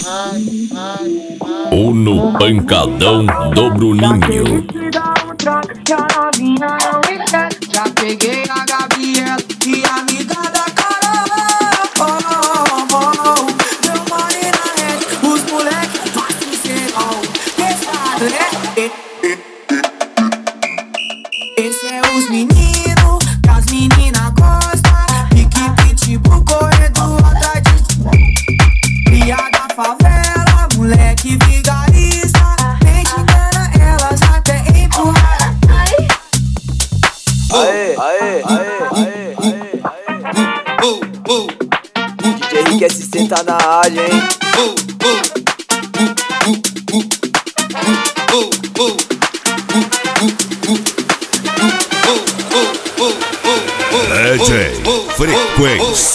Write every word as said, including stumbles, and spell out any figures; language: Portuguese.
Ou no pancadão do Bruninho. Já peguei a Gabriela e a amiga da Carol. Oh, oh, oh. Meu mano na rede, os moleques fazem serão. Pesado, né? Esse é os meninos, que as meninas gostam. Pique, pitbull, corredor atrás de cria da favela, moleque vigarista. Nem te engana, elas até empurrar. Aê, aê, aê, aê, aê, aê. D J Rick S C tá na área, hein? D J Frequência.